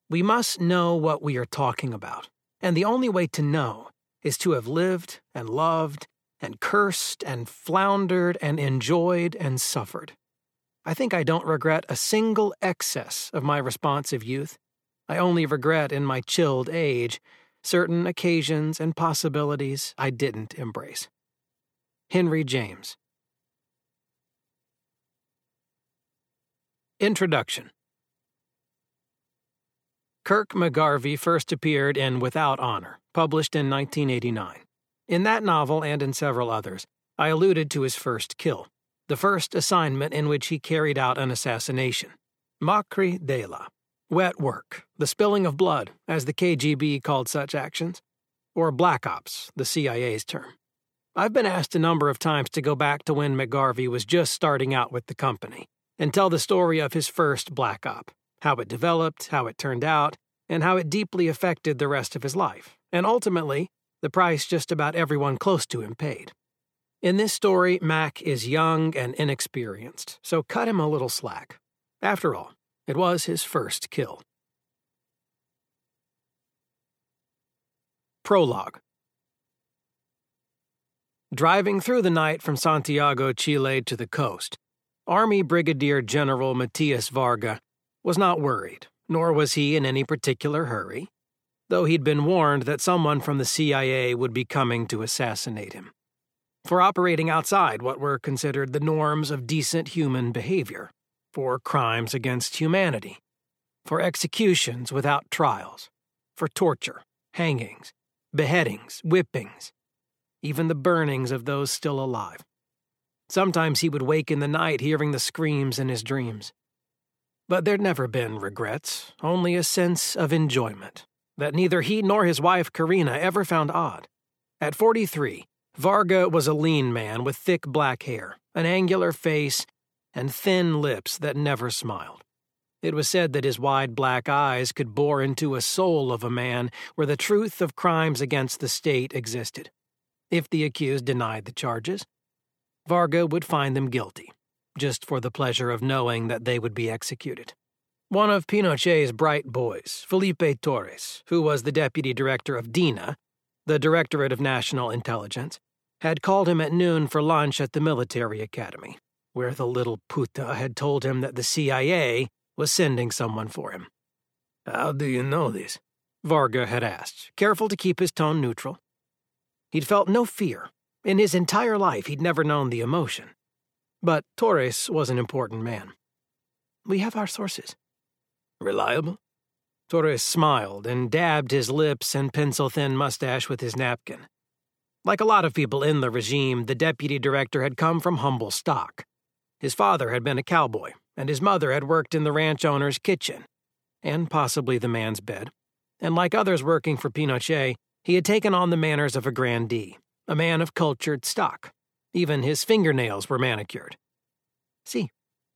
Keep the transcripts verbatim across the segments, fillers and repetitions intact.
We must know what we are talking about, and the only way to know is to have lived and loved and cursed and floundered and enjoyed and suffered. I think I don't regret a single excess of my responsive youth. I only regret in my chilled age certain occasions and possibilities I didn't embrace. Henry James. Introduction. Kirk McGarvey first appeared in Without Honor, published in nineteen eighty-nine. In that novel and in several others, I alluded to his first kill, the first assignment in which he carried out an assassination. Macri Dela. Wet work, the spilling of blood, as the K G B called such actions, or Black Ops, the C I A's term. I've been asked a number of times to go back to when McGarvey was just starting out with the company and tell the story of his first Black Op, how it developed, how it turned out, and how it deeply affected the rest of his life, and ultimately, the price just about everyone close to him paid. In this story, Mac is young and inexperienced, so cut him a little slack. After all, it was his first kill. Prologue. Driving through the night from Santiago, Chile to the coast, Army Brigadier General Matias Varga was not worried, nor was he in any particular hurry, though he'd been warned that someone from the C I A would be coming to assassinate him, for operating outside what were considered the norms of decent human behavior, for crimes against humanity, for executions without trials, for torture, hangings, beheadings, whippings, even the burnings of those still alive. Sometimes he would wake in the night hearing the screams in his dreams. But there'd never been regrets, only a sense of enjoyment that neither he nor his wife Karina ever found odd. At forty-three, Varga was a lean man with thick black hair, an angular face, and thin lips that never smiled. It was said that his wide black eyes could bore into a soul of a man where the truth of crimes against the state existed. If the accused denied the charges, Varga would find them guilty, just for the pleasure of knowing that they would be executed. One of Pinochet's bright boys, Felipe Torres, who was the deputy director of DINA, the Directorate of National Intelligence, had called him at noon for lunch at the military academy, where the little puta had told him that the C I A was sending someone for him. "How do you know this?" Varga had asked, careful to keep his tone neutral. He'd felt no fear. In his entire life, he'd never known the emotion. But Torres was an important man. "We have our sources." "Reliable?" Torres smiled and dabbed his lips and pencil-thin mustache with his napkin. Like a lot of people in the regime, the deputy director had come from humble stock. His father had been a cowboy, and his mother had worked in the ranch owner's kitchen, and possibly the man's bed. And like others working for Pinochet, he had taken on the manners of a grandee, a man of cultured stock. Even his fingernails were manicured. "See."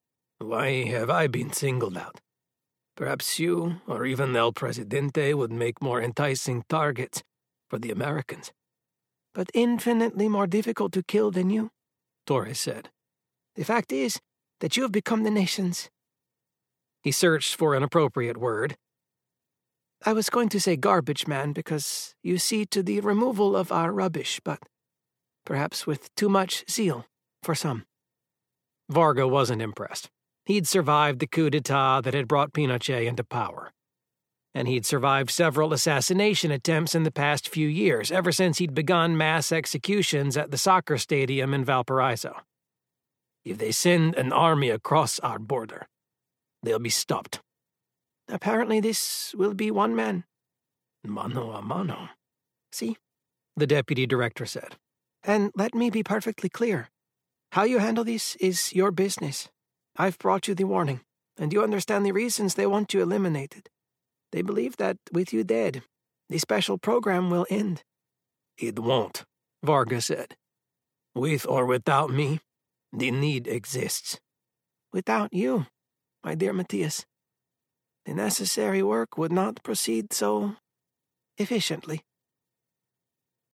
"Why have I been singled out? Perhaps you, or even El Presidente, would make more enticing targets for the Americans." "But infinitely more difficult to kill than you," Torres said. "The fact is that you have become the nation's—" He searched for an appropriate word. "I was going to say garbage man because you see to the removal of our rubbish, but perhaps with too much zeal for some." Varga wasn't impressed. He'd survived the coup d'etat that had brought Pinochet into power. And he'd survived several assassination attempts in the past few years, ever since he'd begun mass executions at the soccer stadium in Valparaiso. "If they send an army across our border, they'll be stopped." "Apparently this will be one man." "Mano a mano." "See," the deputy director said. "And let me be perfectly clear. How you handle this is your business. I've brought you the warning, and you understand the reasons they want you eliminated. They believe that with you dead, the special program will end." "It won't," Varga said. "With or without me, the need exists." "Without you, my dear Matias, the necessary work would not proceed so efficiently."